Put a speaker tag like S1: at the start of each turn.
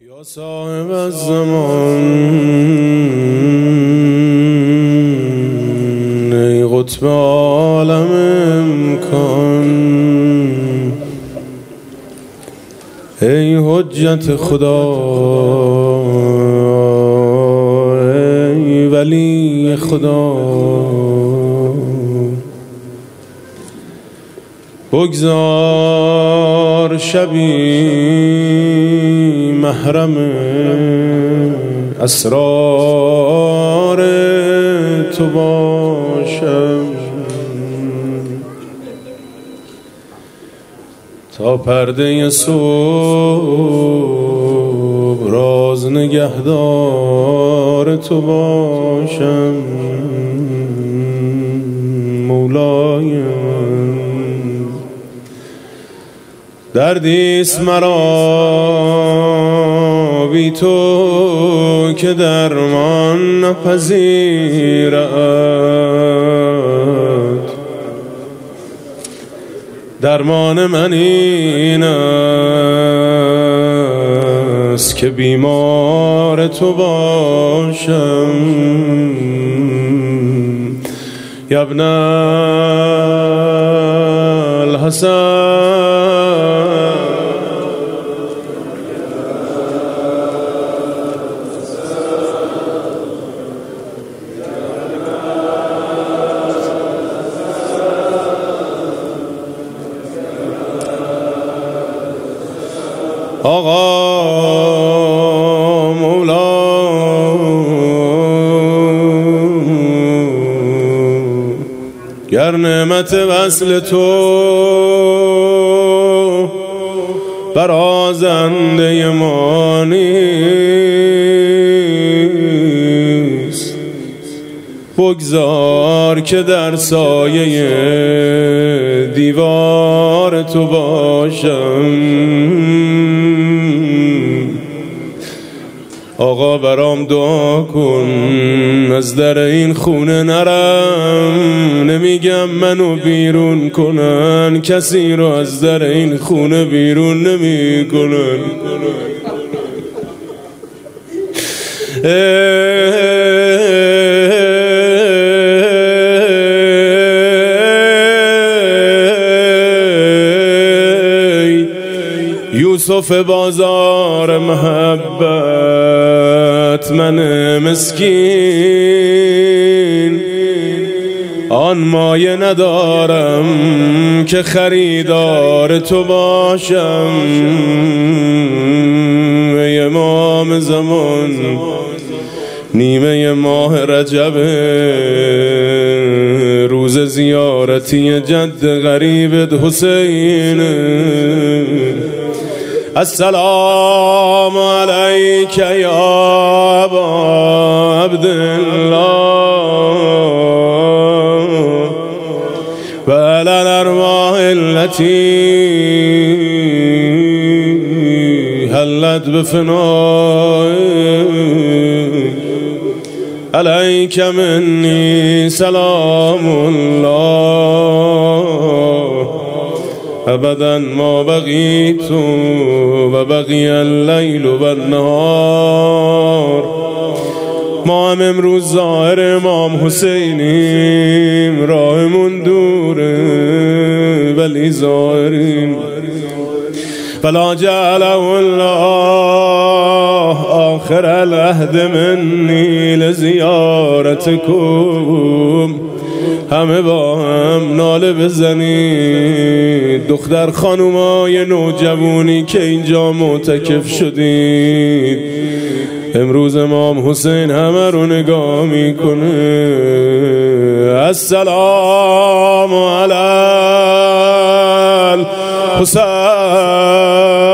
S1: یا صاحب الزمان ای قطب عالم امکان، ای حجت خدا، ای ولی خدا، بگذار شبی محرم اسرار تو باشم، تا پرده صبح راز نگهدار تو باشم. مولای دردیست مرا بی تو که درمان نپذیرد، درمان من این است که بیمار تو باشم. یا ابن الحسن آقا مولا، گر نعمت وصل تو برازنده ما نیست، بگذار که در سایه دیوار تو باشم. آقا برام دعا کن از در این خونه نرم، نمیگم منو بیرون کنن، کسی رو از در این خونه بیرون نمی کنن. یوسف بازار محبت، من مسکین آن مایه ندارم که خریدار تو باشم. ای امام زمان، نیمه ماه رجب، روز زیارتی جد غریبت حسین، السلام علیک یا ابا عبدالله و علی الارواح التي حلت بفنائک، علیک منی سلام الله ابدا ما بقیت و بقی اللیل و النهار. ما هم امروز ظاهر امام حسینیم، راهمون دوره ولی ظاهریم. فلا جعله الله آخر العهد منی لزیارتکم. همه با هم ناله بزنید، دختر خانومای نوجوانی که اینجا معتکف شدید، امروز امام حسین همه رو نگاه میکنه. السلام علی الحسین.